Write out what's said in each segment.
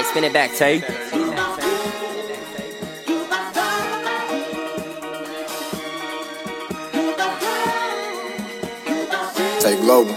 Spin it back, Tay. Tay Global.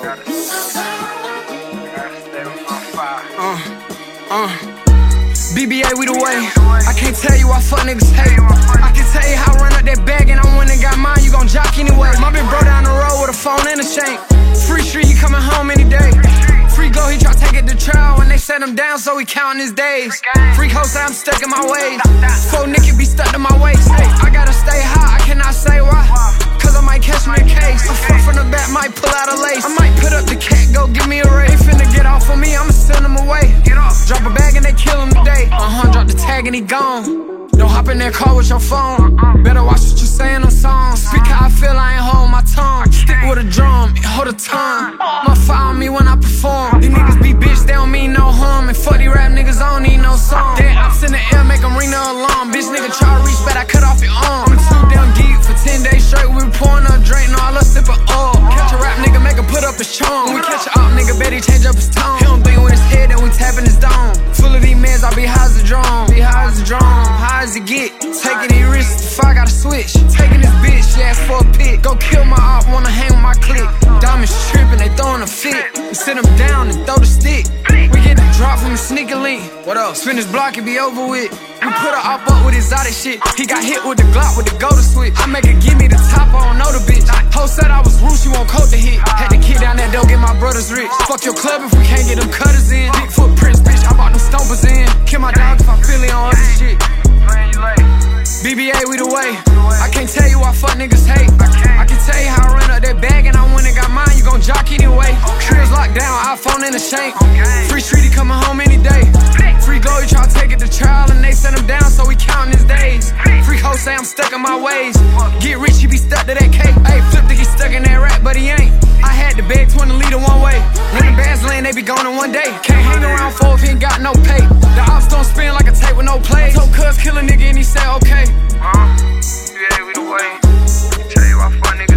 BBA, we the way. I can't tell you why fuck niggas hate. I can tell you how I run up that bag and I went and got mine. You gon' jock anyway. My big bro down the road with a phone and a shank. Free street, he coming home any day. Free go, he try to take it to trial when they set him down, so he counting his days. Freak hoe say I'm stuck in my ways. Faux nigga be stuck to my waist. Hey, I gotta stay high, I cannot say why. Cause I might catch me a case. I fuck from the back, might pull out a lace. I might put up the cat, go give me a raise. They finna get off on me, I'ma send him away. Drop a bag and they kill him today. Drop the tag and he gone. Don't hop in that car with your phone. Better watch what you say in them songs. Speak how I feel, I ain't hold my tongue. Stick with a drum, hold a tongue. I'ma fire me when I perform. These niggas be bitch, they don't mean no harm. And fuck these rap niggas, I don't need no song. Dead ops in the air, make them ring the alarm. Bitch nigga try to reach, but I cut off your arm. I'm too damn geek for 10 days straight. We pouring up drink, no, I love sippin' oil. Catch a rap nigga, make him put up his charm. When we catch a op nigga, bet he change up his tone. He don't think with his head, then we tapping his dome. Full of these mans, I be high as a drum. Be high as a drum, high as it get. Taking these risks, if I gotta switch. Taking this bitch, she asked for a pic. Go kill my op, wanna hang with my clique. Diamonds trippin', they throwin' a fit. We sit them down and throw the stick. We get the drop from the sneaker link. What else? Spin this block, it be over with. We put a op up with exotic shit. He got hit with the Glock with the go to switch. I make her give me the top, I don't know the bitch. Ho said I was rude, she won't coat the hit. Had to kid down that door, get my brothers rich. Fuck your club if we can't get them cutters in. Big footprints, bitch, I bought them stompers in. Kill my dog if I feel it on other shit. BBA, we the way. I can't tell you why fuck niggas hate. I can tell you how I run up that bag and I went and got mine. You gon' jock anyway. Cribs locked down, iPhone in the shank. Free street, he coming home any day. Free glow, he try to take it to trial and they set him down, so he counting his days. Free hoe say I'm stuck in my ways. Get rich, he be stuck to that cake. Hey, flip think he stuck in that rap, but he ain't. I had the bag 20 liter one way. When the bags land, they be gone in one day. Can't hang around for if he ain't got no pay. The ops don't spin like a tape with no plays. Told cuz kill a nigga and he said okay. Yeah, we the way. Tell you why fuck niggas